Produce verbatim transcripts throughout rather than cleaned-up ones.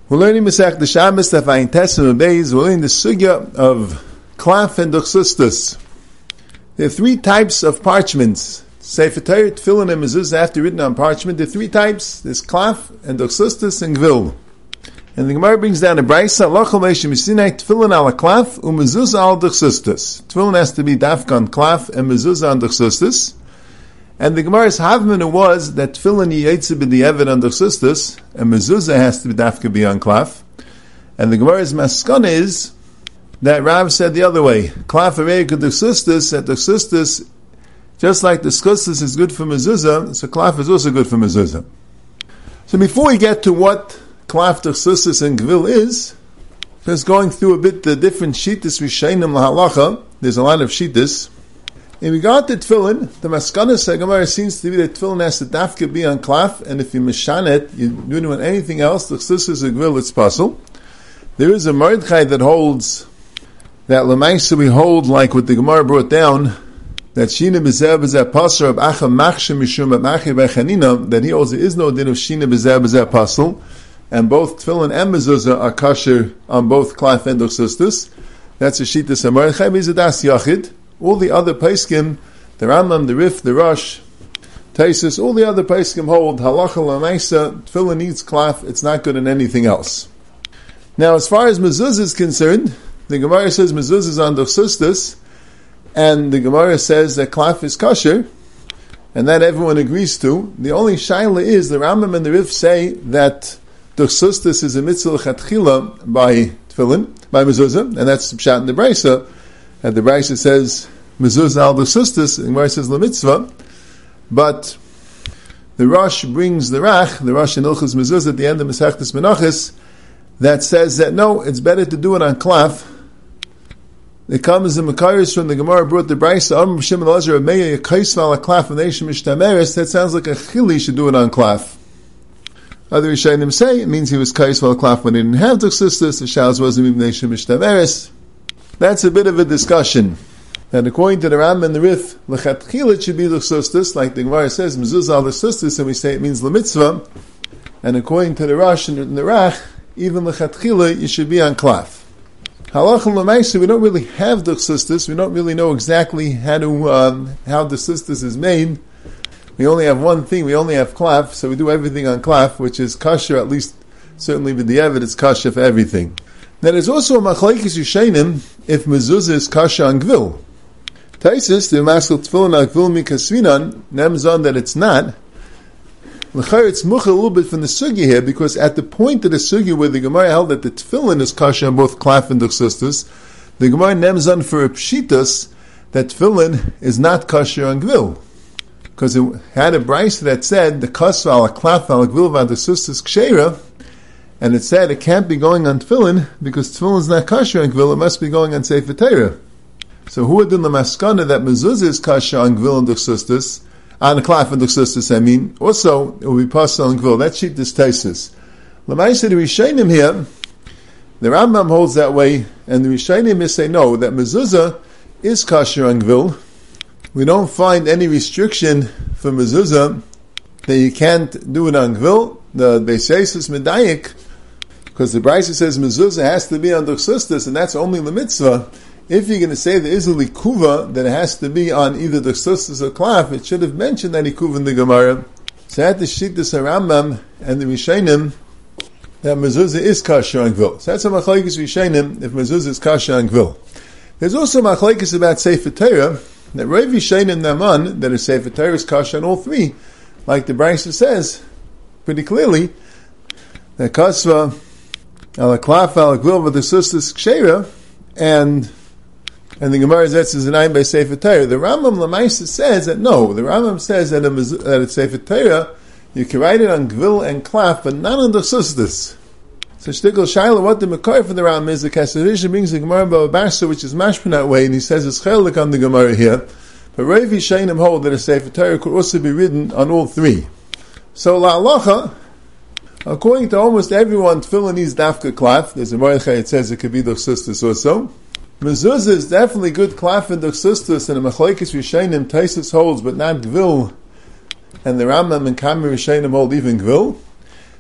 We're learning Masech the Shabbos Tafayin Tessim Beis. We're learning the sugya of klaf and duchsustus. There are three types of parchments. Sefer Torah, Tefillin, and Mezuzah have to be written on parchment. There are three types. There's klaf and duchsustus and gvil. And the Gemara brings down a braysa. Lochel meishim misinai Tefillin ala klaf u Mezuzah al duchsustus. Tefillin has to be dafka on klaf and Mezuzah on duchsustus. And the Gemara's havmina was that Tefillin yiyetze b'di'evet on duchsustus, and Mezuzah has to be dafka beyond klaf. And the Gemara's maskana is that Rav said the other way. Klaf arei duchsustus, that duchsustus, just like the duchsustus is good for Mezuzah, so klaf is also good for Mezuzah. So before we get to what klaf, duchsustus, and gvil is, just going through a bit the different shittas rishayim lahalacha. There's a lot of shittas. In regard to tefillin, the maskana Gemara seems to be that tefillin has to dafka be on klaf, and if you mishan it, you don't want anything else, the duchsustus or gvil, it's possible. There is a Mordechai that holds that lemaisa we hold like what the Gemara brought down, that shina b'zeh b'zeh pasur of acha machshem mishum machi b'chanina, that he holds there is no din of shina b'zeh b'zeh pasur, and both tefillin and mezuzah are kosher on both klaf and duchsustus. That's a shittas of Mordechai b'zadas yachid. All the other Paiskim, the Rambam, the Rif, the Rosh, Taisus, all the other Paiskim hold halacha l'maisa, tefillin needs klaf, it's not good in anything else. Now, as far as mezuzah is concerned, the Gemara says mezuzah is on duchsustus, and the Gemara says that klaf is kosher, and that everyone agrees to. The only shaila is the Rambam and the Rif say that duchsustus is a mitzvah l'chatchila by tefillin, by mezuzah, and that's pshat in the braysa. And the Braysa says mezuzah al duchsustus, and the Gemara says lemitzvah. But the Rosh brings the Rach, the Rosh in Ilchus Mezuzah at the end of Masechtas Menachos, that says that no, it's better to do it on klaf. It comes in Makaris from the Gemara brought the Braysa Amr Shimon Elazar Ameya Yekaisva ala klaf v'neishim mishtameres. That sounds like a chili should do it on klaf. Other Rishonim say it means he was kaisva ala klaf when he didn't have duchsustus. The shals wasn't even v'neishim mishtameres. That's a bit of a discussion. And according to the Ram and the Rif, l'chatchila it should be duchsustus, like the Gemara says, mezuzah al duchsustus, and we say it means lemitzvah. And according to the Rosh and the Rach, even l'chatchila you should be on klaf. Halacha l'maisa, we don't really have duchsustus. We don't really know exactly how to um, how duchsustus is made. We only have one thing. We only have klaf, so we do everything on klaf, which is kosher. At least certainly with the evid, it's kosher for everything. Now there's also a machlekes yishayim if mezuzah is kasha on gvil. Taisus, the maskal tefillin al gvil mikasvinan, nemzon that it's not. L'chayr, it's mucha a little bit from the sugya here, because at the point of the sugya where the Gemara held that the tefillin is kasha on both klaf and duchsustus, the Gemara nemzon for a pshitas that tefillin is not kasha on gvil. Because it had a brayse that said the kasva al klaf al gvil va duchsustus kshera, and it said it can't be going on tefillin because tefillin is not kasher on gvil, it must be going on Sefer Torah. So who would do the maskana that mezuzah is kasher on gvil and duchsustus, on klaf and duchsustus, I mean, also it will be pasal on gvil. That sheet is taisus. L'maisa the Rishonim here, the Rambam holds that way, and the Rishonim say no, that mezuzah is kasher on gvil. We don't find any restriction for mezuzah that you can't do it on gvil. The Beisesis Medayik, because the Brayse says mezuzah has to be on duchsustus, and that's only the mitzvah. If you're going to say there is a likuva that it has to be on either duchsustus or klaf, it should have mentioned that likuva in the Gemara. So at the shittas Rambam and the Rishonim, that mezuzah is kasher on gvil. So that's a machlekes Rishonim if mezuzah is kasher on gvil. There's also machlekes about Sefer Torah that Rav Rishonim Naman that a Sefer Torah is kasher on all three, like the Brayse says pretty clearly that kasva al klaf al gvil with the duchsustus kshera, and and the Gemara says is an by Sefer Torah. The Rambam Lamaisa says that no, the Rambam says that, a, that it's Sefer Torah you can write it on gvil and klaf, but not on the duchsustus. So shtickle shaila, what the makar for the Rambam is the Kasadish brings the Gemara Ba'abarsa, which is mashpin that way, and he says it's chelik on the Gemara here. But Rav Yishayim hold that a Sefer Torah could also be written on all three. So la'alacha, according to almost everyone, tefillin needs dafka klaf. There's a Mordechai, it says it could be duchsustus also. Mezuzah is definitely good klaf and duchsustus, and a machlekes Rishonim Taisus holds, but not gvil. And the Rambam and Kamei Rishonim hold even gvil.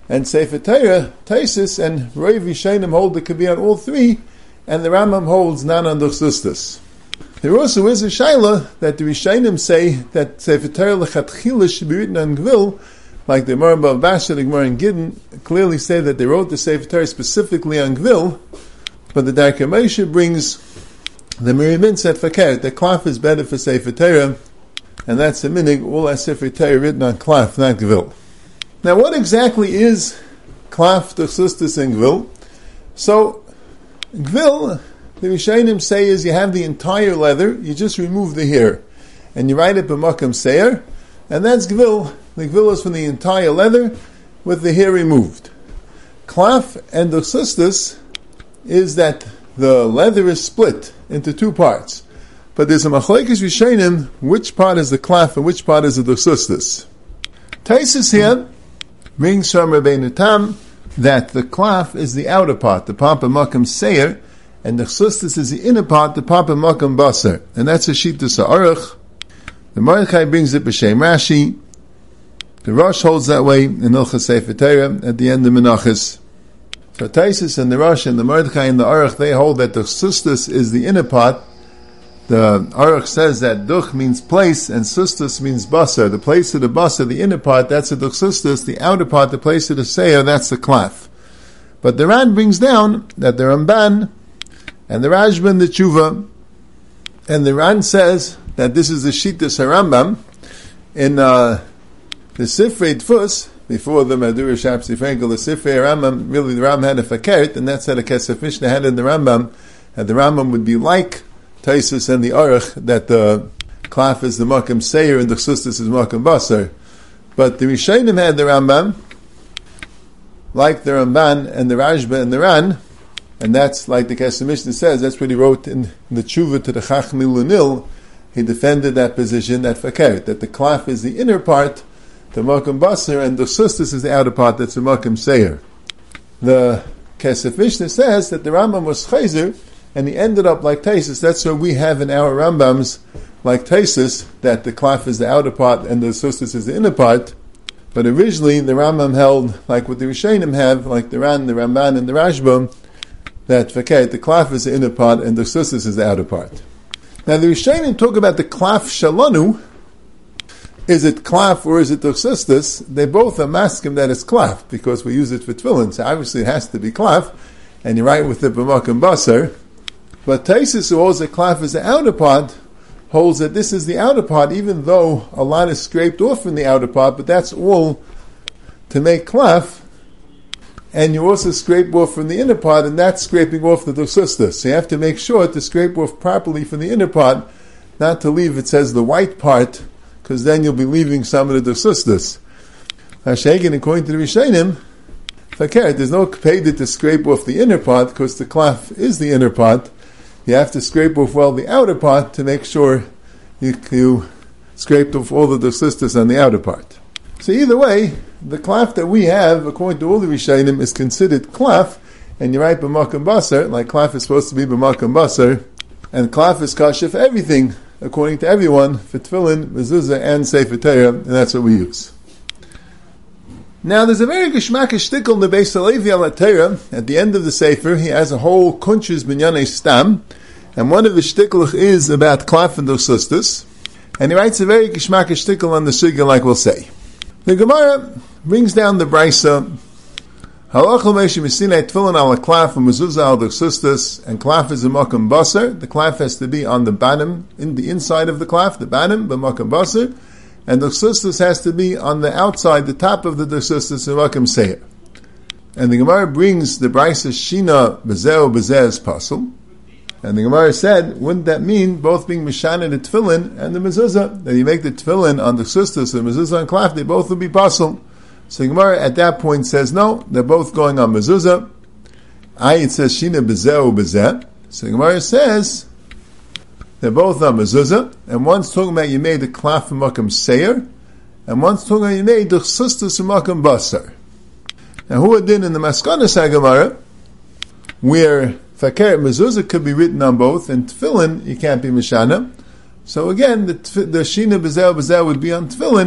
And Sefer Torah, Taisus, and Rav Yishainim hold it could be on all three, and the Rambam holds none on Duchsustus. There also is a Shaila that the Yishainim say that Sefer Torah Lechatchila should be written on Gvil, like the Gemara Bava Basra, the Gemara in Gittin, clearly say that they wrote the Sefer Torah specifically on Gvil, but the Darkei Moshe brings the Mirimin said Fakert, that Klaf is better for Sefer Torah, and that's the minig, all our Sefer Torah written on Klaf, not Gvil. Now what exactly is Klaf, Duchsustus, and Gvil? So, Gvil, the Rishonim say is you have the entire leather, you just remove the hair, and you write it b'makam seir, and that's Gvil. The Gvil is from the entire leather, with the hair removed. Klaf and Duchsustus is that the leather is split into two parts. But there's a machlekes Rishonim, which part is the Klaf and which part is the Duchsustus. Taisus here brings from Rabbeinu Tam that the Klaf is the outer part, the papa makam seir, and the Duchsustus is the inner part, the papa makam basar. And that's a Shittus Ha'aruch. The Mordechai brings it b'Shem Rashi. The Rosh holds that way in Hilchos Sefer Torah at the end of Menachos. So Taisus and the Rosh and the Mordechai and the Aruch, they hold that the Duchsustus is the inner part. The Aruch says that Duch means place and Sustus means Basar. The place of the Basar, the inner part, that's the Duchsustus. The outer part, the place of the Seir, that's the Klaf. But the Ran brings down that the Ramban and the Rashba, the Tshuva, and the Ran says that this is the Shittas HaRambam in uh, the Sifrei Tfus, before the Madura Shapsi Frankel, the Sifrei Rambam, really the Rambam had a Fakert, and that's how the Kesef Mishnah had in the Rambam, and the Rambam would be like Taisus and the Aruch, that the Klaf is the Makam Seir and the Duchsustus is Makam Basar. But the Rishonim had the Rambam, like the Ramban and the Rashba and the Ran, and that's like the Kesef Mishnah says, that's what he wrote in the Tshuva to the Chachmi Lunil. He defended that position, that Fakert, that the Klaf is the inner part, the Makam Basar, and the Duchsustus is the outer part, that's the Makam Seir. The Kesef Mishnah says that the Rambam was Chayzer, and he ended up like Taisus. That's what we have in our Rambams, like Taisus, that the Klaf is the outer part and the Duchsustus is the inner part. But originally, the Rambam held, like what the Rishonim have, like the Ran, the Ramban, and the Rashba, that Fakert, the Klaf is the inner part and the Duchsustus is the outer part. Now the Rishonim talk about the Klaf Shalanu. Is it Klaf or is it Duchsustus? They both are maskim that it's Klaf, because we use it for Tefillin, so obviously it has to be Klaf, and you write with the B'makam Basar. But Taisus, who holds that Klaf is the outer part, holds that this is the outer part, even though a lot is scraped off from the outer part, but that's all to make Klaf, and you also scrape off from the inner part, and that's scraping off the Duchsustus. So you have to make sure to scrape off properly from the inner part, not to leave, it says, the white part, because then you'll be leaving some of the Duchsustus. Hashagan, according to the Rishonim, Fakert, there's no payda to scrape off the inner part, because the Klaf is the inner part. You have to scrape off well the outer part to make sure you, you scraped off all the Duchsustus on the outer part. So either way, the Klaf that we have, according to all the Rishonim, is considered Klaf, and you write b'makam basar, like Klaf is supposed to be b'makam basar, and Klaf is kasha for everything, according to everyone, for Tefillin, Mezuzah, and Sefer Torah, and that's what we use. Now, there's a very geshmakish shtickle in the Beis Halevi al Torah. At the end of the Sefer, he has a whole kunches binyanei stam, and one of the shtickle is about Klaf and Duchsustus, and he writes a very geshmakish shtickle on the sugya, like we'll say. The Gemara brings down the Brisa, Halachal Moshe Mesinai Tefillin al Klaf and Mezuzah al Duchsustus, and Klaf is a makam basar. The Klaf has to be on the bottom, in the inside of the Klaf, the bottom, the makam basar. And the Duchsustus has to be on the outside, the top of the Duchsustus, and Makam Seir. And the Gemara brings the Brisa Shina Bezeo Bezez Pasul. And the Gemara said, wouldn't that mean both being Mishana the Tefillin and the Mezuzah? That you make the Tefillin on the Duchsustus and the Mezuzah on Klaf, they both would be Pasul. So the Gemara at that point says, no, they're both going on Mezuzah. I, it says Shina Bezeo Bezeh. So the Gemara says, they're both on mezuzah, and one's talking about you made the Klaf and Makam Seir, and one's talking about you made the Duchsustus and Makam Basar. Now, who did in the Maskanas HaGemara, where Fakert mezuzah could be written on both, and Tefillin you can't be Mishana. So again, the, the Shina Bezel Bezel would be on Tefillin,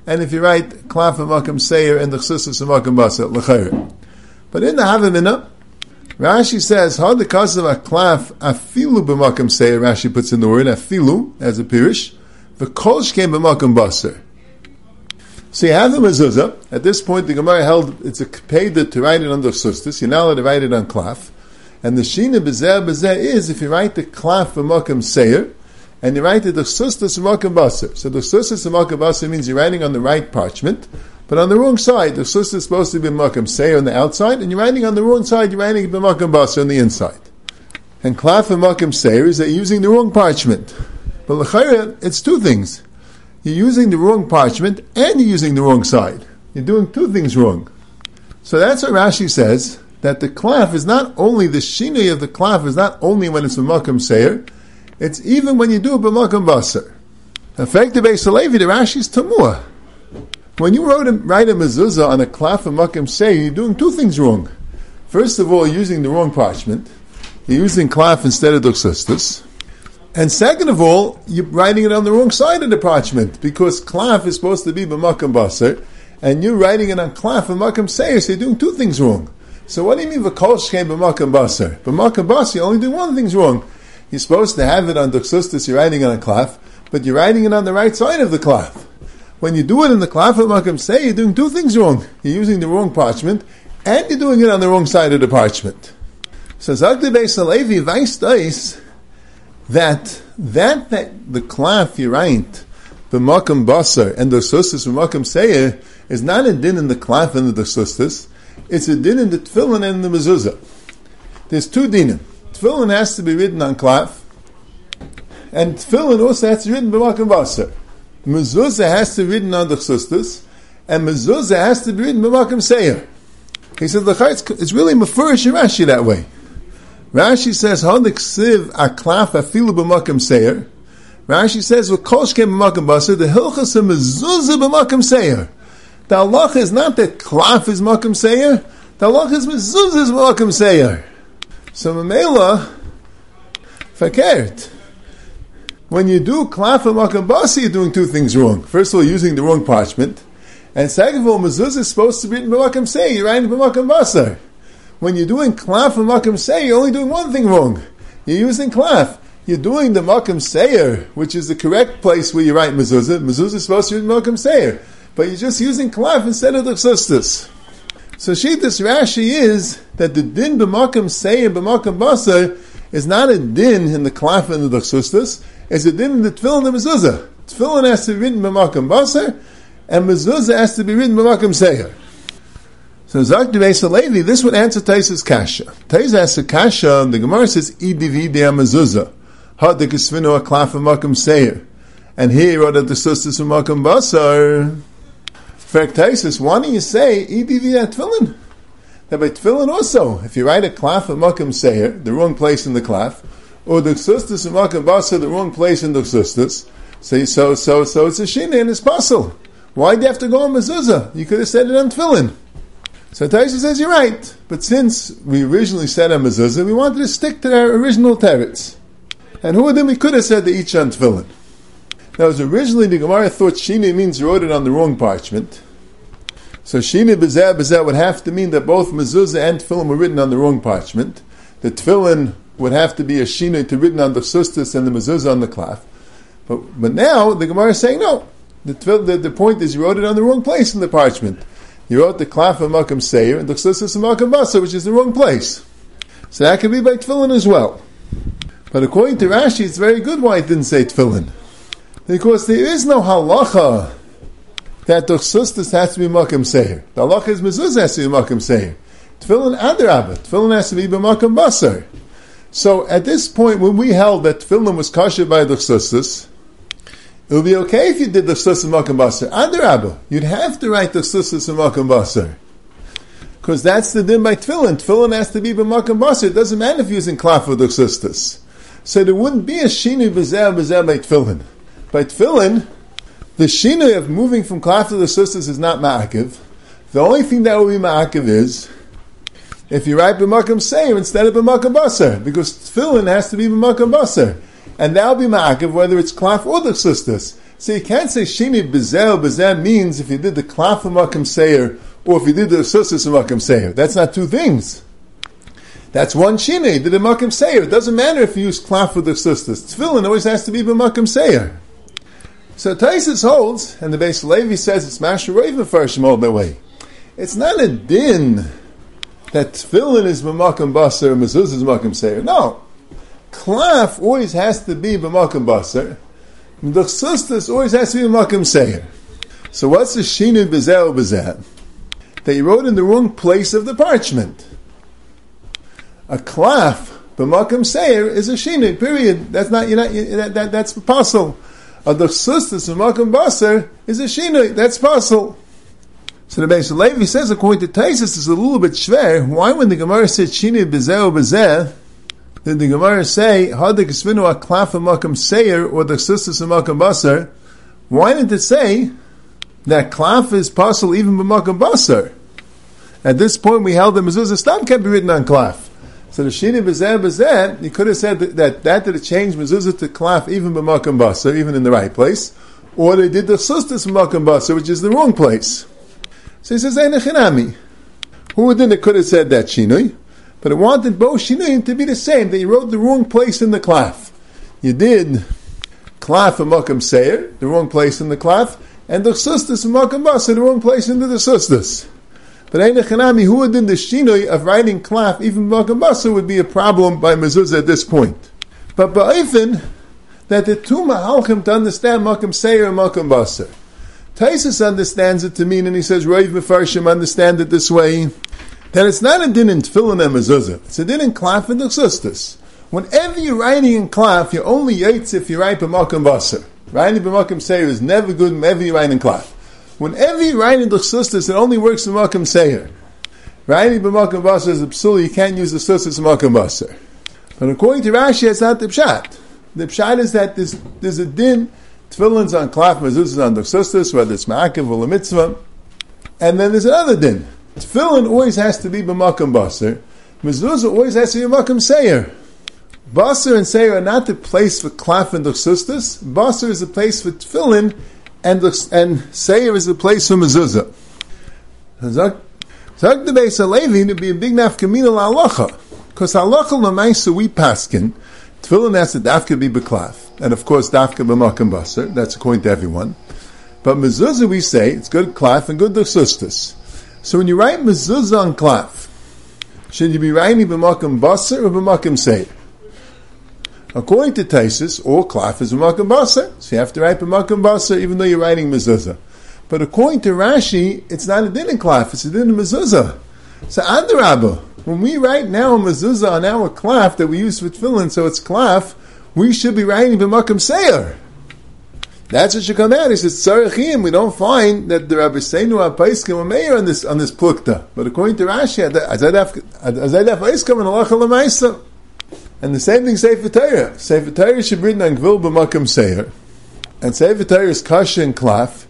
and if you write klaf v'makam seir and the chsustus v'makam basar, l'chayr. But in the Havamina, Rashi says, how the cause of a klaf afilu b'makam seir, Rashi puts in the word afilu, as a pirish, v'kol shkein b'makam basar. So you have the mezuzah. At this point, the Gemara held it's a payda to write it on the chsustus. You're not allowed to write it on klaf. And the shina b'zeh b'zeh is if you write the klaf v'makam seir, and you write it the chsustus v'makam basar. So the chsustus v'makam basar means you're writing on the right parchment, but on the wrong side. The chsustus is supposed to be b'makam seir on the outside, and you're writing on the wrong side. You're writing b'makam basar on the inside. And klaf v'makam seir is that you're using the wrong parchment. But l'chayra, it's two things. You're using the wrong parchment and you're using the wrong side. You're doing two things wrong. So that's what Rashi says, that the klaf is not only, the shinui of the klaf is not only when it's b'makam seir, it's even when you do it b'makam basar. Effective Beis Halevi, the Rashi is tamua. When you wrote a, write a mezuzah on a klaf v'makam seir, you're doing two things wrong. First of all, you're using the wrong parchment. You're using klaf instead of duxustus. And second of all, you're writing it on the wrong side of the parchment, because klaf is supposed to be b'makam basar, and you're writing it on klaf v'makam seir, so you're doing two things wrong. So what do you mean v'kol shkein b'makam basar? B'makam basar, you only do one thing's wrong. You're supposed to have it on duxustus, you're writing it on klaf, but you're writing it on the right side of the klaf. When you do it in the klaf v'makam seir, you're doing two things wrong. You're using the wrong parchment, and you're doing it on the wrong side of the parchment. So Zakti Beis Halevi Weiss Deis, that that that the klaf you write b'makam basar and the duxustus b'makam seir is not a din in the klaf and the duxustus, it's a din in the tefillin and the mezuzah. There's two dinim. Tefillin has to be written on klaf, and tefillin also has to be written b'makam basar. Mezuzah has to be written on the duxustus, and mezuzah has to be written b'makam seir. He says it's really mefurish in Rashi that way. Rashi says, "Honiksiv aklaf afilu b'makam seir." Rashi says, "V'kol shkein b'makam basar." The hilchas of mezuzah b'makam seir. The halacha is not that klaf is makam seir. The halacha is mezuzah is makam seir. So memela fakert. When you do klaf and makam basar, you're doing two things wrong. First of all, using the wrong parchment, and second of all, mezuzah is supposed to be written b'makam seir. You're writing b'makam basar. When you're doing klaf and makam seir, you're only doing one thing wrong. You're using klaf. You're doing the makam seir, which is the correct place where you write mezuzah. Mezuzah is supposed to be makam seir, but you're just using klaf instead of the chsustus. So Shittas Rashi is that the din b'makam seir b'makam basar is not a din in the klaf and the chsustus. It's a din in the tefillin and the mezuzah. Tefillin has to be written b'makam basar, and mezuzah has to be written b'makam seir. So Zakti Beis Halevi, this would answer Taisa's kasha. Taisa asks a kasha, the Gemara says, Idivi de mezuzah, ha de kisvinu aklaf v'makam seir, and here he wrote at the sustus v'makam basar. In fact, Taisa, why don't you say Idivi at tefillin? That by tefillin also, if you write a klaf v'makam seir, the wrong place in the klaf, or the sustus v'makam basar, the wrong place in the sustus, so so so so it's a shina and it's puzzle. Why do you have to go on mezuzah? You could have said it on tefillin. So Taisa says, you're right, but since we originally said on mezuzah, we wanted to stick to our original teretz. And who of them we could have said the each on tefillin. Now, as originally the Gemara thought shina means you wrote it on the wrong parchment. So shina b'zeh b'zeh would have to mean that both mezuzah and tefillin were written on the wrong parchment. The tefillin would have to be a shina to written on the sustus and the mezuzah on the klaf. But but now the Gemara is saying no. The, the the point is you wrote it on the wrong place in the parchment. You wrote the klaf and makam seir and the chsustus and makam basar, which is the wrong place. So that could be by tefillin as well. But according to Rashi, it's very good why it didn't say tefillin. Because there is no halacha that the chsustus has to be makam seir. The halacha is mezuzah has to be makam seir. Tefillin adarabah. Tefillin has to be makam basar. So at this point, when we held that tefillin was kosher by the chsustus, it would be okay if you did the chsustus and makam basar. Adarabah, you'd have to write the chsustus and makam basar, because that's the din by tefillin. Tefillin has to be by makam basar. It doesn't matter if you're using klaf or the chsustus. So there wouldn't be a shinu b'zeh b'zeh by tefillin. By tefillin, the shinu of moving from klaf to the chsustus is not ma'akiv. The only thing that will be ma'akiv is if you write b'makam seir instead of b'makam basar, because tefillin has to be b'makam basar. And that'll be ma'akiv whether it's klaf or the chsustus. So you can't say shini bezel, bezel means if you did the klaf Makam Seir, or if you did the Sussus Makam Seir. That's not two things. That's one shini, did a Makam Seir. It doesn't matter if you use klaf or the Sussus. Tefillin always has to be b'Makam Seir. So Taisus holds, and the Beis Levi says it's Masher Raven first all the way. It's not a din that tefillin is b'Makam Basar and mezuzah is b'Makam Seir. No. Klaf always has to be b'Makam Basar. The Sustus always has to be b'Makam Seir. So what's the shinu b'zeh b'zeh? That you wrote in the wrong place of the parchment. A klaf b'Makam Seir is a shinu, period. That's not, you're not, you, that, that, that's possible. A the Sustus b'Makam Basar is a shinu, that's possible. So the Beis Levi says, according to Taisus, it's a little bit schwer. Why, when the Gemara said shini bezeh bezeh, did the Gemara say hadik svinu a klaf Makam Seir or the Sustus Makam Basar? Why didn't it say that klaf is possible even b'Makam Basar? At this point, we held that mezuzah stam can't be written on klaf. So the shini bezeh bezeh, you could have said that that, that did it change mezuzah to klaf even b'Makam Basar, even in the right place, or they did the Sustus Makam Basar, which is the wrong place. So he says, Ein Echinami. Who then it could have said that shinui? But it wanted both shinui to be the same, that you wrote the wrong place in the klaf. You did klaf and Makam Seir, the wrong place in the klaf, and the Sustus and Makam Basar, the wrong place into the Sustus. But Ein Echinami, who did the shinui of writing klaf, even Makam Basar, would be a problem by mezuzah at this point. But ba'ifin, that the two mahalchim to understand Makam Seir and Makam Basar. Taisus understands it to mean, and he says, Rav Mefarshim understand it this way, that it's not a din in tefillin and mezuzah. It's a din in klaf and Sustus. Whenever you're writing in klaf, you're only yaitz if you write b'Makam Basar. Writing b'Makam Seir is never good whenever you write in klaf. Whenever you write in Sustus, it only works b'Makam Seir. Writing b'Makam Basar is a psul, you can't use the Sustus b'Makam Basar. But according to Rashi, it's not the pshat. The pshat is that there's, there's a din. Tefillin's on klaf, mezuzah's on the Sustus, whether it's ma'akev or mitzvah. And then there's another din. Tefillin always has to be b'Makam Basar. Mezuzah always has to be b'Makam Seir. Basar and Seir are not the place for klaf and the Sustus. Basar is the place for tefillin, and the, and Seir is the place for mezuzah. Zak the Beis Levi to be a big nafkamina la'alacha. Because halacha l'maisa we paskin, tefillin has to dafka be b'klaf. And of course, dafka b'Makam Basar. That's according to everyone. But mezuzah, we say, it's good klaf and good Sustus. So when you write mezuzah on klaf, should you be writing b'Makam Basar or b'Makam Seir? According to Taisus, all klaf is b'Makam Basar. So you have to write b'Makam Basar even though you're writing mezuzah. But according to Rashi, it's not a din in klaf, it's a din in mezuzah. So adarabah, when we write now mezuzah on our klaf that we use for tefillin, so it's klaf, we should be writing b'Makam Seir. That's what should come out. He says, Tzarechim, we don't find that the Rabbi Seinu HaPaiskim are mayor on this, on this plukta. But according to Rashi, Azadaf Paiskim and Halacha L'maisa. And the same thing Sefer Torah. Sefer Torah should be written on Gvil b'Makam Seir. And Sefer Torah is Kasha and Klaf.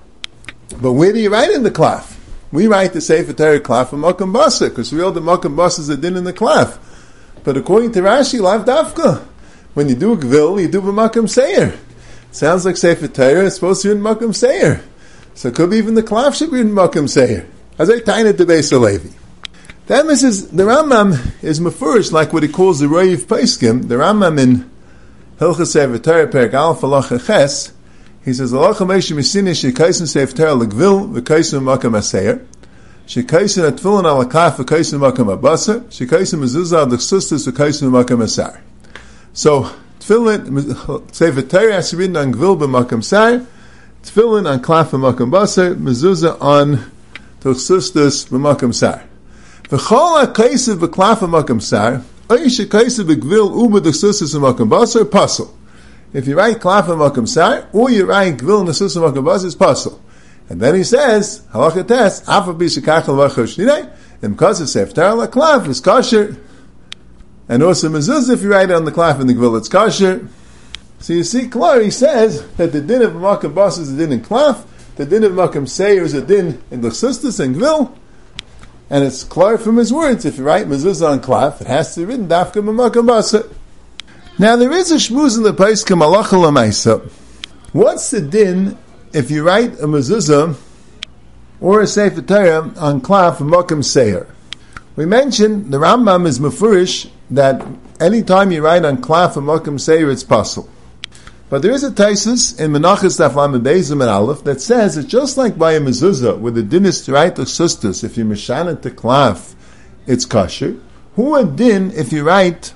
But where do you write in the Klaf? We write the Sefer Torah Klaf b'Makam Basar, because we all the Makam Basar is a din in the Klaf. But according to Rashi, Lav Dafka. When you do a Gvil, you do b'Makam Seir. Sounds like Sefer Torah is supposed to be in Makam Seir. So it could be even the Klaf should be in Makam Seir. As I tie it to Beis Levi. That means is, the Rambam is mefurish like what he calls the Rav Paiskim. The Rambam in Hilchos Sefer Torah, Perek Aleph Halacha Ches, he says, Halacha Meishu Misini Shekaisin Sefer Torah L'Gvil V'Kaisin Makam Seir. Shekaisin Atfilin Al Klaf V'Kaisin Makam Basar. Shekaisin Mezuzah Al Sustus V'Kaisin Makam Seir. So, Tefillin, Sefer Torah has to be written on Gvil b'Makam Seir, Tefillin on Klaf b'Makam Basar, Mezuzah on Sustus b'Makam Seir. V'chol ha'kaisav b'Klaf b'Makam Seir, oish ha'kaisav b'Gvil u'ba Sustus b'Makam Basar, pasul. If you write Klaf b'Makam Seir, or you write Gvil and Sustus b'Makam Basar, it's pasul. And then he says, Halacha Tes, Afa b'Shekach l'Vachar Shnidei, and because it's Sefer Torah l'Klaf, it's kosher. And also mezuzah, if you write it on the klaf and the gvil, it's kosher. So you see, Klar, he says that the din of Makam Basar is a din in klaf, the din of Makam Seir is a din in the Sustus and gvil, and it's Klar from his words. If you write mezuzah on klaf, it has to be written dafka b'Makam Basar. Now there is a shmuz in the Paiskim Halacha L'maisa What's the din if you write a mezuzah or a Sefer Torah on klaf Mokum Seir? We mentioned the Rambam is mefurish that any time you write on klaf Mokum Seir it's possible. But there is a taisus in Menachos Daf Lamed Beis and Aleph that says that just like by a mezuzah, where the din is to write the sustus, if you mishan it to klaf, it's kosher. Who a din if you write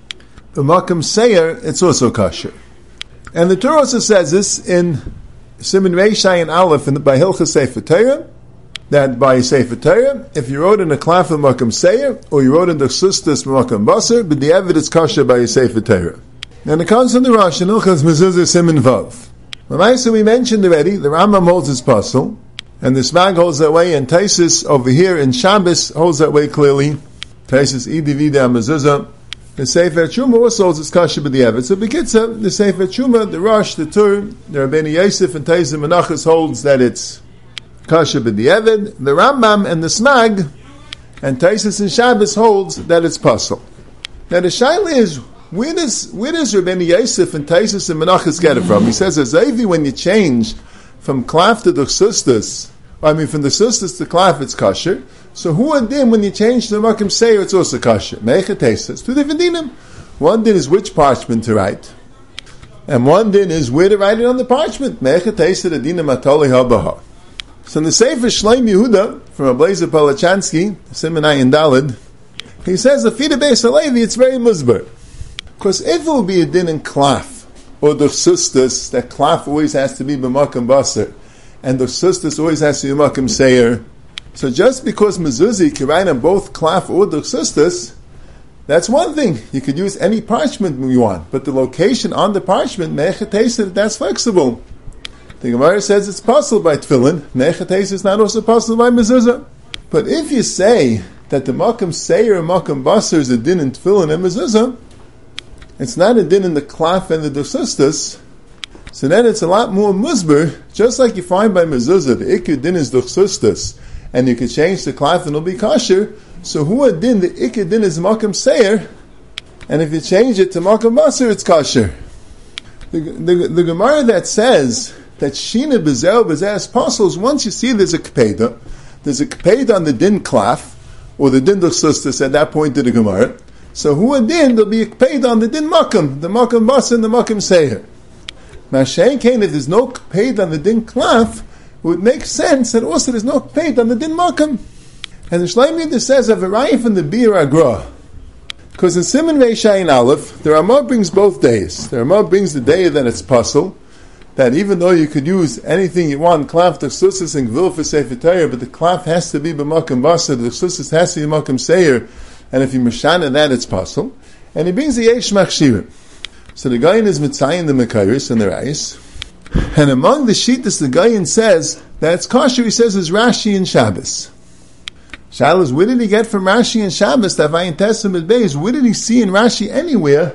the Mokum Seir, it's also kosher. And the Torah also says this in Siman Reishai and Aleph in the by Hilchos Sefer Torah, that by Sefer Torah, if you wrote in a klaf of Mokum Seir, or you wrote in the sustus Mokum Basar, but the evidence kosher by a Sefer Torah. And it comes from the Rosh in Hilchos Mezuzah Siman Vav. L'maisa we mentioned already, the Rambam holds his puzzle, and the Smag holds that way, and Taisus over here in Shabbos holds that way clearly. Taisus Idivida Mezuzah. The Sefer Truma also holds its kasha b'diavad. So B'kitza, the Sefer Truma, the Rosh, the Tur, the Rabbeinu Yosef, and Taisus Menachos holds that it's kasha b'diavad. The Rambam and the Smag, and Taisus and Shabbos holds that it's puzzle. Now the shaila is, Where does where does Rabbeinu Yosef and Taisus and Menachos get it from? He says, Azavi, when you change from klaf to the sustus, I mean from the sustus to klaf, it's kosher. So who and din when you change to the Mokum Seir, it's also kosher. Meicha Taisus, two different dinim. One din is which parchment to write, and one din is where to write it on the parchment. Meicha Taisus the dinim atoli habaha. So in the Sefer Shleim Yehuda from Ablezer Palachansky, Siman Ayin Daled, he says the Fida Beis Halevi, it's very muzbar. Because if it will be a din in klaf, or the sustus, that klaf always has to be b'makam basar, and the sustus always has to be b'makam seir, so just because mezuzah can write on both klaf or the sustus, that's one thing. You could use any parchment you want, but the location on the parchment, me'echatesa, that's flexible. The Gemara says it's possible by tefillin, me'echatesa is not also possible by mezuzah. But if you say that the makam seir and makam basar is a din in tefillin and mezuzah, it's not a din in the klaf and the duchsustus, so then it's a lot more musber, just like you find by mezuzah, the ikir din is duchsustus, and you can change the klaf and it'll be kosher, so who a din, the ikir din is makam seir, and if you change it to makam basar, it's kosher. The, the, the Gemara that says that shina bezel bezel is possible, once you see there's a kpeda, there's a kpeda on the din klaf, or the din duchsustus at that point to the Gemara, so who a din, there'll be a paid on the din makam, the makam basa and the makam seir. Mashayin kain, if there's no paid on the din klaf, it would make sense that also there's no paid on the din makam. And the Shleim Yehuda says a variety from the Bir Agra. Because in Siman Reishai and Aleph, the Ramah brings both days. The Ramah brings the day that it's puzzle, that even though you could use anything you want, klaf, the susis, and gvil for Sefer Torah, but the klaf has to be b'makam basa, the susis has to be b'makam seir, and if you mashana that, it's possible. And he brings the yesh machshirim. So the Gaon is mitzayin the mekayris and the reis. And among the shittas, the Gaon says that it's kosher. He says is Rashi and Shabbos. Shalos, where did he get from Rashi and Shabbos? That Vayin Testament Beis. Where did he see in Rashi anywhere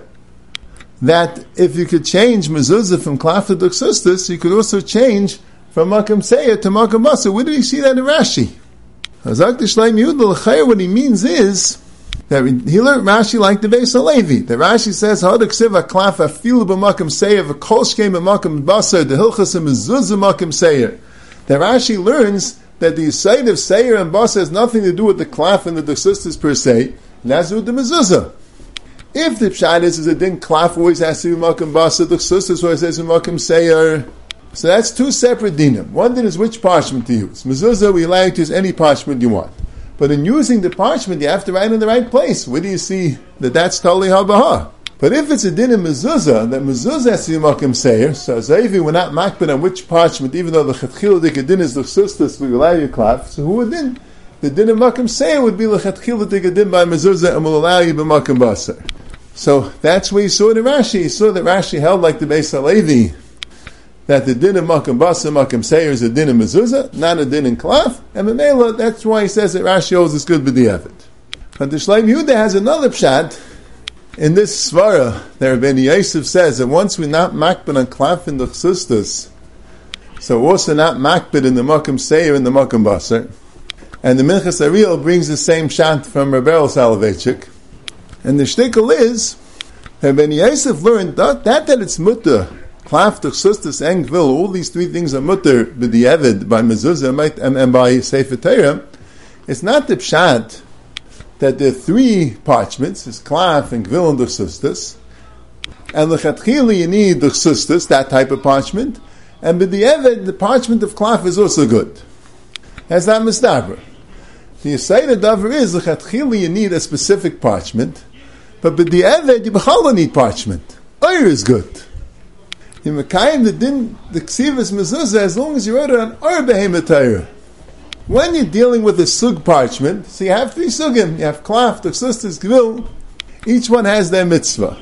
that if you could change mezuzah from klaf to duchsustus, you could also change from makam seir to makam basa? Where did he see that in Rashi? Hazak the Shleim Yehuda, what he means is that he learned Rashi like the Beis Halevi. The Rashi says, "Hadak siva klaf afilu b'makam seir v'kol shkeim b'makam basar the hilchas mezuzah makam seir." The Rashi learns that the side of seir and basar has nothing to do with the klaf and the duchsustus per se, and has to do with the mezuzah. If the pshat is, is a din klaf always has to be makam basar, duchsustus always has to be makam seir. So that's two separate dinim. One din is which parchment to use. Mezuzah, we allow you to use any parchment you want. But in using the parchment, you have to write in the right place. Where do you see that that's totally habaha? But if it's a din in mezuzah, that mezuzah has to be makam seir, so Zayvi, we're not makbid on which parchment, even though the chetchil dik din is the sustus, we allow you klaf. So who would din? The din of makam seir would be the chetchil dik din by mezuzah and will allow you by makam basar. So that's where you saw it in Rashi. You saw that Rashi held like the Beis Halevi, that the din of makam basa, makam seir is a din of mezuzah, not a din in klaf, and memela, that's why he says that Rashi holds is good b'diavad. But the Shleim Yehuda has another pshat in this svara that Rabbeinu Yosef says that once we're not makbid on klaf and the chsustus, so we're also not makbid in the makam seir and the makam basar. And the Minchas Ariel brings the same pshat from Rebel Soloveitchik. And the shtickle is that Rabbeinu Yosef learned that, that that it's mutter Klaf, Duchsustus, and Gvil, all these three things are mutter b'di'evid by mezuzah and, and by Sefer Torah. It's not the pshat that there are three parchments, it's Klaf and Gvil and Duchsustus, and l'chatchila you need Duchsustus, that type of parchment, and b'di'evid, the parchment of Klaf is also good. That's not misdaber. The Yisayda davar is, l'chatchila you need a specific parchment, but b'di'evid, you b'chala need parchment. Oyer is good. You mekayim the din, the ksivas mezuzah, as long as you wrote it on Oyer behemoth Torah. When you're dealing with a sug parchment, so you have three sugim. You have klaf, duchsustus, gvil. Each one has their mitzvah.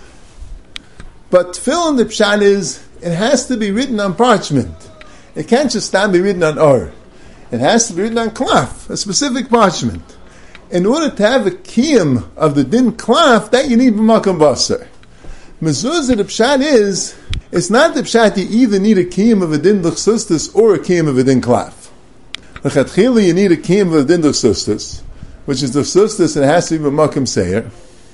But tefillin, the pshat is, it has to be written on parchment. It can't just stand be written on or. It has to be written on klaf, a specific parchment. In order to have a kiyum of the din klaf, that you need b'makam basar. Mezuzah, the pshat is, it's not the pshat you either need a kiyum of a din duchsustus or a kiyum of a din klaf. L'chatchila you need a kiyum of a din duchsustus, which is duchsustus and it has to be b'makam seir.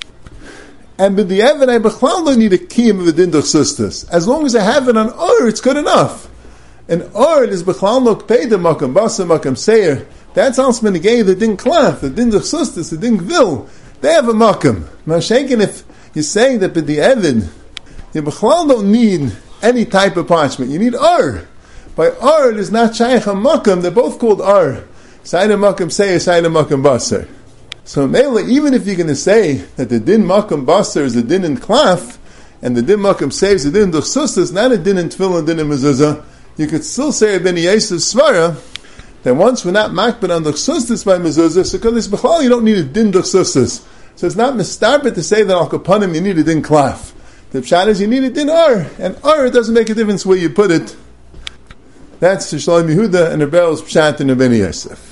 And b'di'evid I b'chlal don't need a kiyum of a din duchsustus. As long as I have it on or, it's good enough. And or is b'chlal no kpei de makam basa makam seir. That's also menegei the din klaf, the din duchsustus, the din gvil. They have a makam. Mashenkin, if you're saying that b'di'evid, you b'chlal don't need any type of parchment. You need or. By or, it is not shaykh and makam. They're both called or. Sayda makam seir, sayda makam basar. So Mela, even if you're going to say that the din makam basar is the din in klaf, and the din makam seir is the din in duchsustus, not a din in tefillin, din in mezuzah, you could still say Ben Yosef svara that once we're not makbid on duchsustus by mezuzah, so because b'chlal you don't need a din duchsustus. So it's not mistarpet to say that al kapanim you need a din klaf. The pshat is you need a din or, and or it doesn't make a difference where you put it. That's the Shalom Yehuda and Rebel's pshat in Ben Yosef.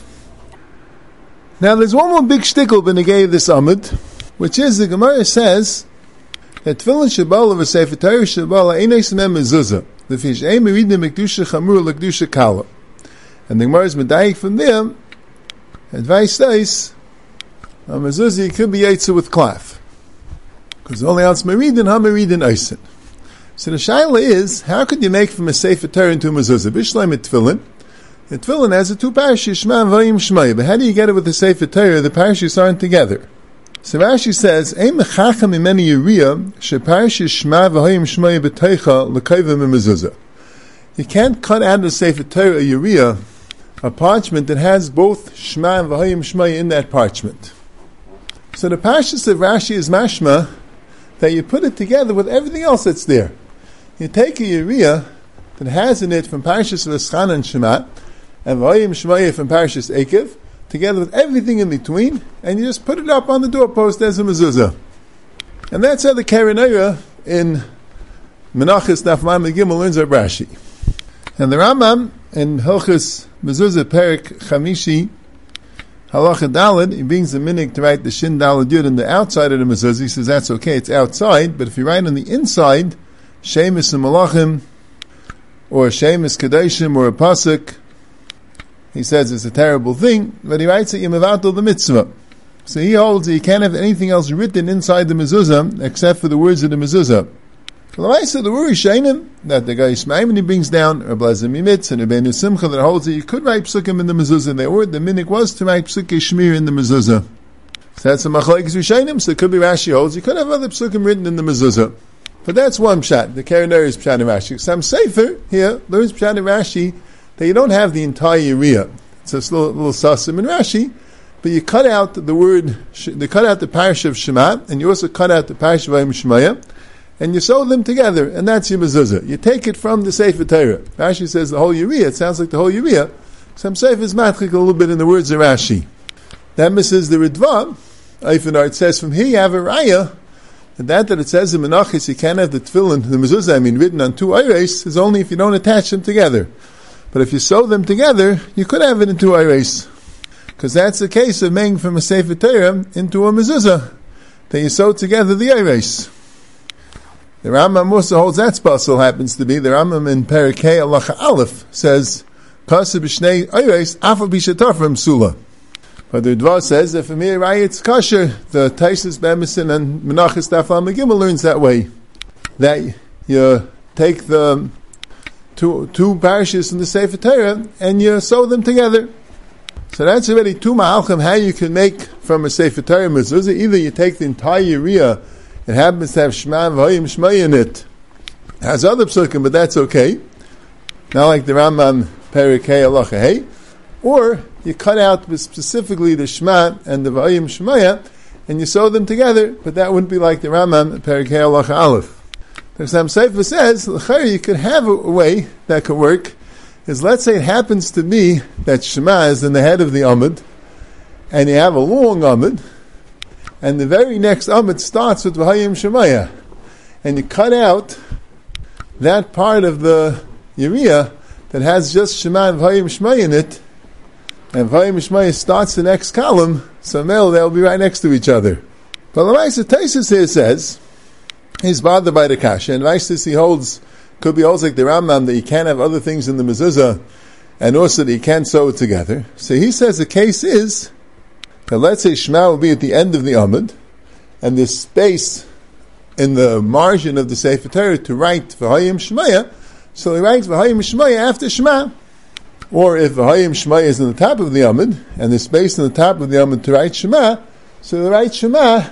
Now there's one more big shtickle b'negei this amud, which is the Gemara says that tefillin shabal of Sefer Torah shabal einay semem mezuzah. The fish ein meridim mekdusha chamur lekdusha kala. And the Gemara is medayik from there. Advice says, a mezuzah could be yetzer with klaf, because only else meridin ha meridin eisen. So the shaila is, how could you make from a Sefer Torah into a mezuzah? Bishleim et tefillin. The tefillin has a two parashas, Shema and Vayim Shmai. But how do you get it with the Sefer Torah? The parashas aren't together. So Rashi says, Ein mechachem imeni yiriyah, she parashas Shema v'Vayim Shmai b'teicha l'kayvim mezuzah. You can't cut out of the Sefer Torah a yiriyah, a parchment that has both Shema and V'Vayim Shmai in that parchment. So the parashas of Rashi is mashma that you put it together with everything else that's there. You take a yiriyah that has in it from parashas V'Eschan and Shema, and V'Vayim Shmai from parashas Ekev, together with everything in between, and you just put it up on the doorpost as a mezuzah. And that's how the Keren Orah in Menachos Daf Mem Gimel learns our Rashi. And the Rambam in Hilchos Mezuzah Perik Chamishi Halacha Daled, he brings the minig to write the Shin Daled Yud on the outside of the mezuzah. He says that's okay, it's outside, but if you write on the inside, Shemus and Malachim, or Shemus Kadeshim, or a pasuk, he says it's a terrible thing, but he writes it Yemavatul the mitzvah. So he holds that you can't have anything else written inside the mezuzah except for the words of the mezuzah. Well, the Raisa the Uri Shainim that the guy Yismaim he brings down, or Blazim Yimitz and Rebbeinu Simcha that holds that you could write psukim in the mezuzah. They were the minik was to write psukim shmir in the mezuzah. So that's a machlekes Rishainim. So it could be Rashi holds you could have other psukim written in the mezuzah. But that's one pshat. The Keren Orah is pshat in Rashi. Some Sefer here learns pshat in Rashi that you don't have the entire yiriyah. It's a little, little sasim in Rashi, but you cut out the word, they cut out the parish of Shema, and you also cut out the parish of Vayim Shmaya, and you sew them together, and that's your mezuzah. You take it from the Sefer Torah. Rashi says the whole yiriyah, it sounds like the whole yiriyah. Some Sefer is matchik a little bit in the words of Rashi. That misses the Ridva. Eifenard, it says from here you have a raya, and that that it says in Menachos you can't have the tefillin, the mezuzah, I mean, written on two iris, is only if you don't attach them together. But if you sew them together, you could have it in two iris. Because that's the case of making from a Sefer Torah into a mezuzah. Then you sew together the iris. The Rambam also holds that special happens to be, the Rambam in Perikei Halacha Aleph says, Kasa b'shnei iris, afa b'shatafim sula. But the Dvar says that for me, it's kosher. The Taisus Bemison and Menachos Daf Mem Gimel learns that way. That you take the two two parashas in the Sefer Torah and you sew them together. So that's already two ma'alchim how you can make from a Sefer Torah mezuzah. Either you take the entire Yeriah, it happens to have Shema v'Hayim Shmaya in it. It has other psukim, but that's okay. Not like the Rambam Perikei Halacha Hey. Or you cut out specifically the Shema and the v'Hayim Shmaya and you sew them together, but that wouldn't be like the Rambam Perikei Halacha Aleph. The Chassam Sofer says, l'chayr, you could have a way that could work, is let's say it happens to be that Shema is in the head of the Amud, and you have a long Amud, and the very next Amud starts with V'hayim Shemaya, and you cut out that part of the Yeriah that has just Shema and V'hayim Shemaya in it, and V'hayim Shemaya starts the next column, so they'll be right next to each other. But the Maisa Taisus here says, he's bothered by the kasha, and Vaishtis he holds, could be also like the Rambam, that you can't have other things in the mezuzah, and also that you can't sew it together. So he says the case is, that let's say Shema will be at the end of the Amud, and there's space in the margin of the Sefer Torah to write V'hayim Shemaya, so he writes V'hayim Shemaya after Shema. Or if V'hayim Shemaya is in the top of the Amud, and there's space in the top of the Amud to write Shema, so they write Shema,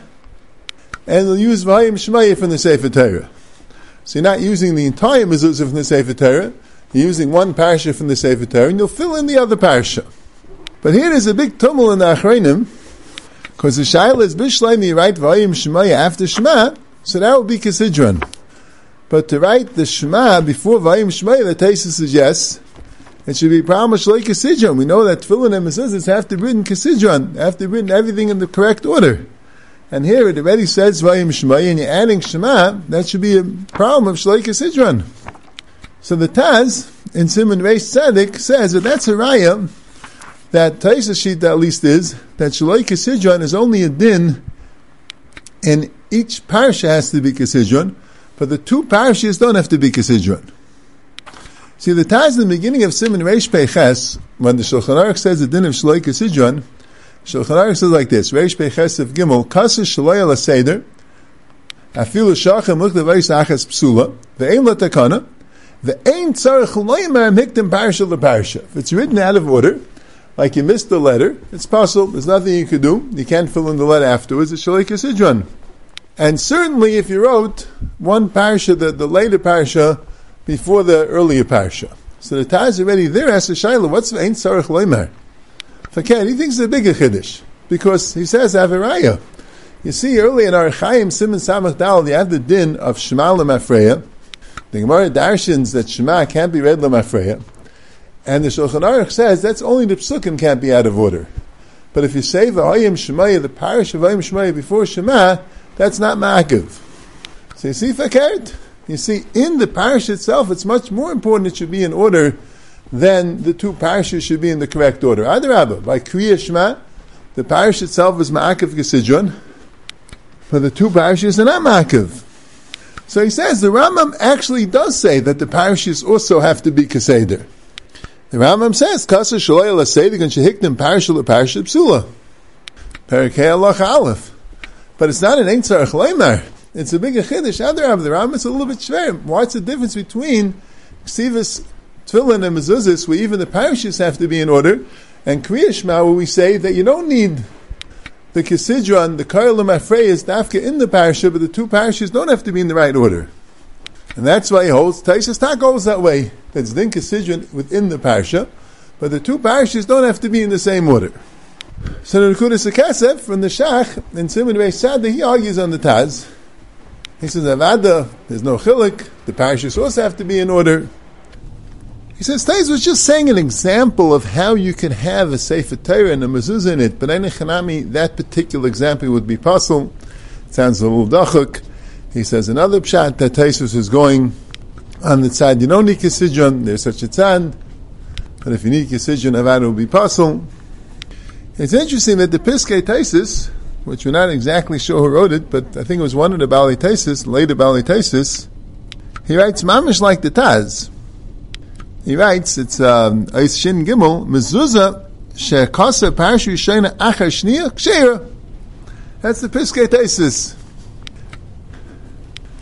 and they'll use V'hayim Shemaya from the Sefer Torah. So you're not using the entire mezuzah from the Sefer Torah, you're using one parasha from the Sefer Torah, and you'll fill in the other parasha. But here there's a big tumult in the Achreinim, because the Shaila is Bishleim, you write V'hayim Shemaya after Shema, so that would be Kesidron. But to write the Shema before V'hayim Shemaya, the Taisus suggests, it should be Pramash like Kesidron. We know that Tefillin and mezuzahs have to be written Kesidron, have to be written everything in the correct order. And here it already says V'hayim Shemaya, and you're adding Shema, that should be a problem of Shlei Kesidron. So the Taz, in Simon Reish Tzaddik, says that that's a raya, that Taisus sheet at least is, that Shlei Kesidron is only a din, and each parasha has to be Kesidron, but the two parashas don't have to be Kesidron. See, the Taz in the beginning of Simon Reish Peiches, when the Shulchan Aruch says the din of Shlei Kesidron, Shulchan Aruch says like this: Reish Peiches of Gimel, Kasser Shaloya LaSeder, Afilu Shachem Luchta Vayis Achas Psula, Ve'ein Latakana, Ve'ein Tzarech Loymer Miktim Parasha LaParasha. If it's written out of order, like you missed the letter, it's possible. There's nothing you could do. You can't fill in the letter afterwards. It's Shalei Kesidron. And certainly, if you wrote one parasha, the, the later parasha, before the earlier parasha, so the Taz already there asks the Shaila, what's Ve'ein Tzarech Loymer? Fakir, he thinks it's a bigger chiddush, because he says Avaraya. You see, early in our Chaim Simon Samach Dal, you have the din of Shema L'Mafreya. The Gemara darshins that Shema can't be read L'Mafreya, and the Shulchan Aruch says that's only the psukim can't be out of order. But if you say V'hayim Shemaya, the parish of V'hayim Shemaya before Shema, that's not ma'akiv. So you see, Fakir, you see, in the parish itself, it's much more important it should be in order then the two parashas should be in the correct order. Adarabba, by Kriya Shema, the parish itself is Ma'akiv Kesidron, but the two parashas are not Ma'akiv. So he says, the Rambam actually does say that the parashas also have to be Keseder. The Rambam says, Kasa Shaloya LaSeder, and Shehiknim Parashah LaParashah Psula. Perikei Halacha Aleph. But it's not an Ein Tzarech Loymer. It's a bigger Chiddush. Adarabba, the Rambam is a little bit shver. What's the difference between Ksivas Tefillin and mezuzahs, where even the parashas have to be in order, and Kriya Shema, where we say that you don't need the Kesidron, the Karel L'Mafrei is dafka in the parasha, but the two parashas don't have to be in the right order. And that's why he holds, Taisus Tak goes that way, that's din Kesidron within the parasha, but the two parashas don't have to be in the same order. So the Nekudas HaKesef, from the Shach, in Simon Reish Tzaddik, he argues on the Taz. He says, Avada, there's no chilik, the parashas also have to be in order. He says, Taiz was just saying an example of how you can have a Sefer Torah and a mezuzah in it, but Ein Chanami, that particular example would be possible. It sounds a little dachuk. He says another pshat that Taisus is going on the tzad, you don't need Kesidron, there's such a tzad, but if you need Kesidron, Avad will be possible. It's interesting that the Piskei Taisus, which we're not exactly sure who wrote it, but I think it was one of the Baalei Taisus, later Baalei Taisus, he writes mamish like the Taz. He writes, it's um, Eis Shin Gimel, Mezuzah she'kasa parashu shayna achar shniya kshera. That's the Piskei Taisus.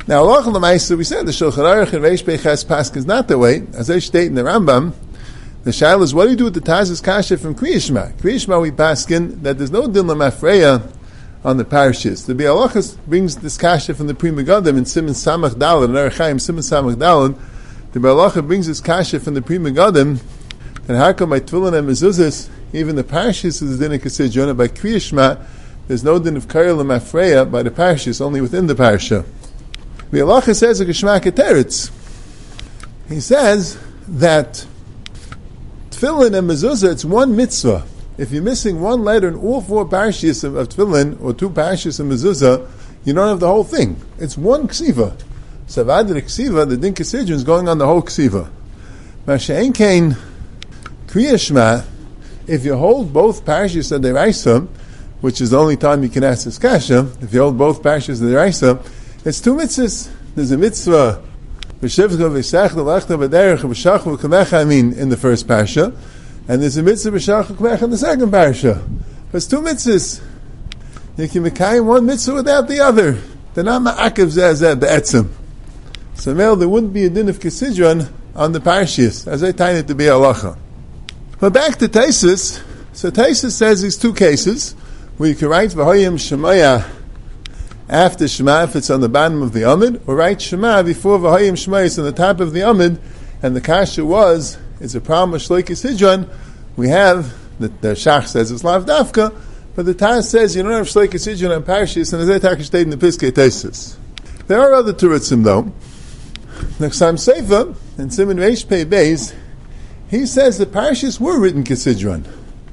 Now, Halacha L'maisa, we said the Shulchan Aruch and Reish Peiches Pask is not that way. As I state in the Rambam, the Shaila is, what do you do with the Taz's Kasha from Kriya Shema? Kriya Shema we paskin that there's no din l'mafreya on the parashas. The Bialachas brings this Kasha from the Pri Megadim in Siman Samach Daled, in Orach Chaim Siman Samach Daled. The Bialacha brings this Kasha from the Pri Megadim, and how come by Tefillin and Mezuzahs, even the parashas is din of Kesidron, by Kriya Shema, there's no din of Karel l'mafreya by the parashas, only within the parasha. The Halacha says a Geshmak Teretz. He says that Tefillin and Mezuzah, it's one mitzvah. If you're missing one letter in all four parashas of, of Tefillin, or two parashas of Mezuzah, you don't have the whole thing. It's one ksiva. Savadir ksiva, the din Kesidron is going on the whole ksiva. Masha'en Kain Kriya Shema, if you hold both parashas of the Deraisa, which is the only time you can ask this kasha, if you hold both parashas of the Deraisa, it's two mitzvahs. There's a mitzvah b'shivcha v'sachla l'achta b'derech b'shachla v'kamecha amin in the first parsha, and there's a mitzvah b'shachla v'kamecha in the second parsha. But it's two mitzvahs. You can mekayim one mitzvah without the other. They're not ma'akev zeh zeh be'etzim. So now there wouldn't be a din of Kesidron on the parashas, as I tie it to be halacha. But back to Taisus. So Taisus says these two cases where you can write v'hoyim shemaya after Shema if it's on the bottom of the Amid, or write Shema before V'hayim Shema is on the top of the Amid, and the kasha was, it's a problem with Shloi Kesidron. We have, the, the Shach says it's Lav Dafka, but the Taz says you don't have Shloi Kesidron on Parashas, and as I talk in the Piskei Teisus. There are other Turutzim though. Next Sefer, in Siman Reish Pei Beis, he says the Parashas were written Kesidron.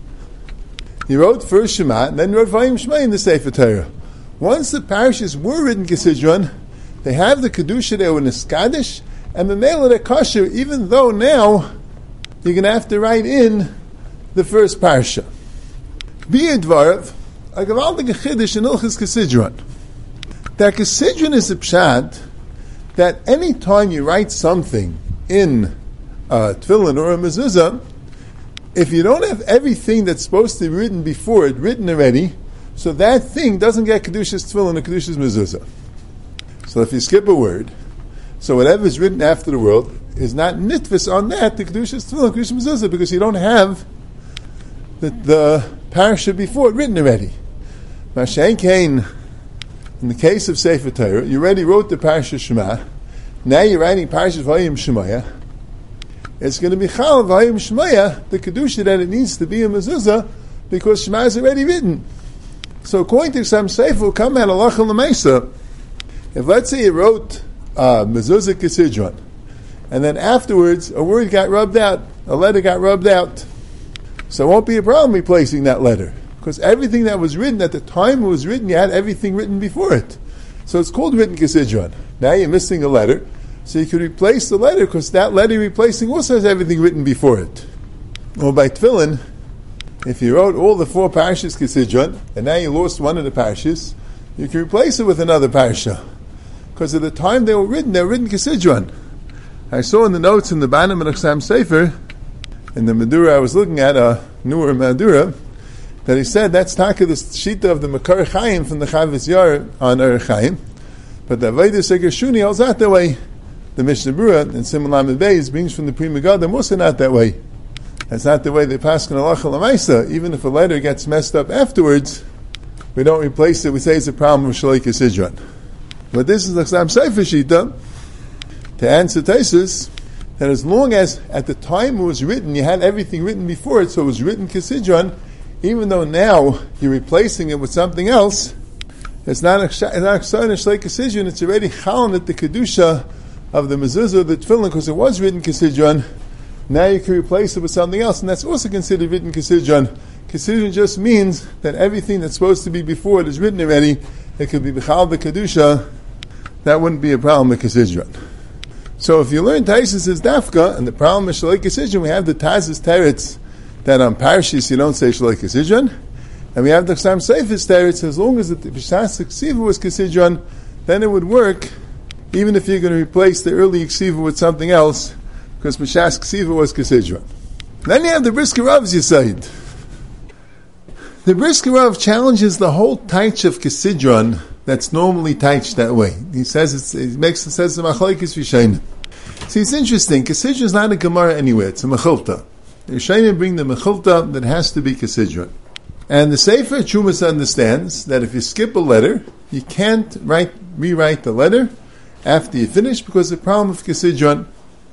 He wrote first Shema, and then wrote V'hayim Shema in the Sefer Torah. Once the parashas were written Kesidron, they have the Kedusha there in the Skadish, and the Mela de Kosher, even though now you're going to have to write in the first parasha. B'yedvarav, a gewaltige Chiddush in Ilchus Kesidron. That Kesidron is a pshat that any time you write something in uh, Tefillin or a Mezuzah, if you don't have everything that's supposed to be written before it written already, so that thing doesn't get Kedushas Tefillin or Kedushas Mezuzah. So if you skip a word, so whatever is written after the word is not nitvis on that, the Kedushas Tefillin, Kedushas Mezuzah, because you don't have the, the parasha before it written already. Masha'en Kain, in the case of Sefer Torah, you already wrote the parasha Shema, now you're writing parasha V'hayim Shemaya, it's going to be Chal V'hayim Shemaya, the Kedusha that it needs to be a Mezuzah, because Shema is already written. So according to some Sefer, come at Halacha L'maisa, if let's say you wrote uh, Mezuzah Kesidron, and then afterwards a word got rubbed out, a letter got rubbed out, so it won't be a problem replacing that letter, because everything that was written at the time it was written, you had everything written before it. So it's called written Kesidron. Now you're missing a letter, so you could replace the letter, because that letter replacing also has everything written before it. Or by Tefillin, if you wrote all the four parashas Kesidron, and now you lost one of the parashas, you can replace it with another parasha. Because at the time they were written, they were written Kesidron. I saw in the notes in the Banim and Aksam Sefer, in the Madura I was looking at, a newer Madura, that he said that's taka the shita of the Makar Chaim from the Chavis Yar on Ur Chaim, but the Aveda Seger Shuni holds not that way. The Mishnah Berurah and Siman Lamed Beis brings from the Pri Megadim also not that way. That's not the way they pass on Halacha L'maisa. Even if a letter gets messed up afterwards, we don't replace it. We say it's a problem with Shloi Kesidron. But this is the Chassam Sefer Shita to answer Taisus that as long as at the time it was written, you had everything written before it, so it was written Kesidron, even though now you're replacing it with something else, it's not a it's not a Shloi Kesidron. It's already chalon at the kedusha of the mezuzah, the tefillin, because it was written Kesidron. Now you can replace it with something else, and that's also considered written Kesidron. Kesidron just means that everything that's supposed to be before it is written already. It could be b'chal b'kedusha. That wouldn't be a problem with Kesidron. So if you learn Taisus is dafka, and the problem is Shloi Kesidron, we have the Taisus teretz that on parashis you don't say Shloi Kesidron, and we have the Chassam Seif's teretz, as long as the B'shas Ksiva was Kesidron, then it would work, even if you're going to replace the early Ksiva with something else, because B'shas Ksiva was Kesidron. Then you have the Brisker Rav's Yisaid. The Brisker Rav challenges the whole taich of Kisidron that's normally taich that way. He says it's, it makes it says the Machlokes Rishonim. See, it's interesting. Kisidron is not a Gemara anywhere. It's a Mechilta. The Rishonim bring the Mechilta that has to be Kisidron. And the Sefer Chumas understands that if you skip a letter, you can't write, rewrite the letter after you finish because of the problem of Kisidron.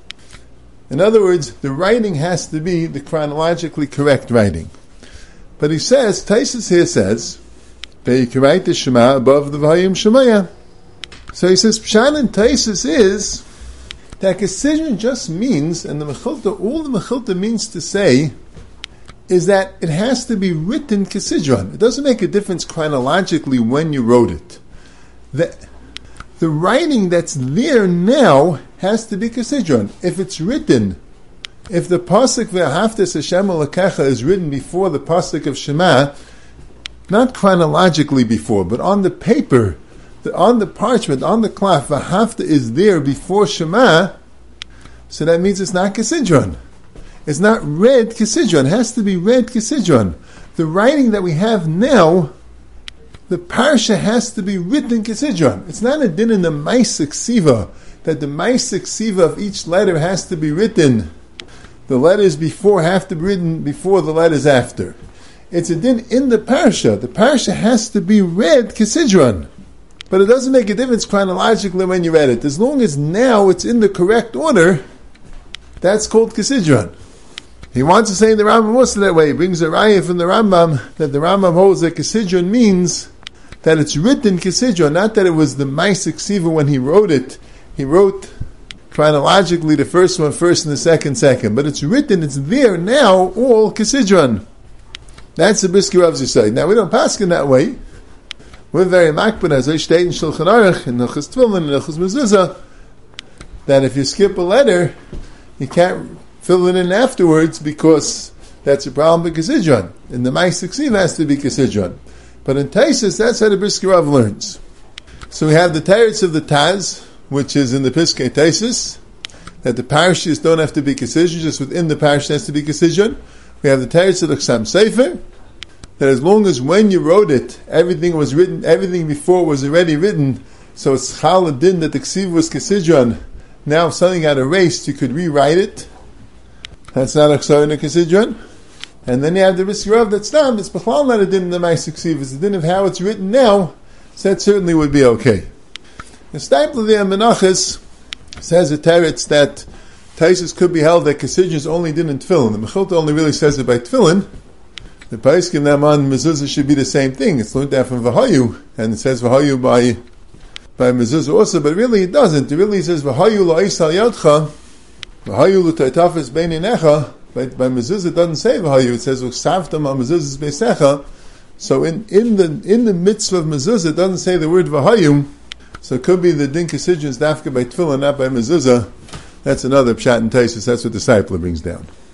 In other words, the writing has to be the chronologically correct writing. But he says, Taisus here says, that you can write the Shema above the Vayim Shemaya. So he says, Pshat and Taisus is that Kisidron just means, and the Mechilta, all the Mechilta means to say, is that it has to be written Kisidron. It doesn't make a difference chronologically when you wrote it. The, the writing that's there now has to be Kisidron. If it's written, if the pasuk Ve'ahavta Hashem Elokecha is written before the pasuk of Shema, not chronologically before, but on the paper, the, on the parchment, on the cloth, Ve'ahavta is there before Shema, so that means it's not Kisidron. It's not read Kisidron. It has to be read Kisidron. The writing that we have now, the parsha has to be written Kisidron. It's not a din in the Maaseh Ksiva, that the Maaseh Ksiva of each letter has to be written. The letters before have to be written before the letters after. It's a din in the parsha. The parsha has to be read Kisidron. But it doesn't make a difference chronologically when you read it. As long as now it's in the correct order, that's called Kisidron. He wants to say the Rambam also that way. He brings a raya from the Rambam that the Rambam holds that Kisidron means that it's written Kisidron, not that it was the Maaseh Ksiva when he wrote it. He wrote chronologically the first one first and the second second, but it's written, it's there now, all Kisidron. That's the Brisker Rav's side. Now we don't pass in that way. We're very makbid as I state in Shulchan Aruch in Hilchos Tefillin and Hilchos Mezuzah that if you skip a letter, you can't fill it in afterwards because that's a problem with Kisidron. In the Maaseh Ksiva has to be Kisidron. But in Taisus, that's how the Brisker Rav learns. So we have the Teretz of the Taz, which is in the Piskei Taisus, that the parashas don't have to be Kisidron, just within the parashas has to be Kisidron. We have the Teretz of the Chassam Sofer, that as long as when you wrote it, everything was written, everything before was already written, so it's Chal Adin that the Ksiv was Kisidron. Now if something got erased, you could rewrite it. That's not a Chsar in a Kisidron. And then you have the Brisker Rav that's not, it's B'chlal not a din in the Maaseh Ksiva, it's a din of how it's written now, so that certainly would be okay. The Stipler there in Menachos says a teretz that Taisus could be held that Kisidron is only din in Tefillin. The Mechilta only really says it by Tefillin. The Paiskim them on Mezuzah should be the same thing. It's learned out from Vahayu, and it says Vahayu by by Mezuzah also, but really it doesn't. It really says Vahayu la'is al yadcha, Vahayu l'taitafes beininecha. By, by Mezuzah it doesn't say Vahayu. It says Uksavtam al Mezuzah's beisecha. So in, in the in the mitzvah of Mezuzah it doesn't say the word Vahayu. So it could be the din Kisidron is dafka by Tefillah, not by Mezuzah. That's another pshat and taisus. That's what the Disciple brings down.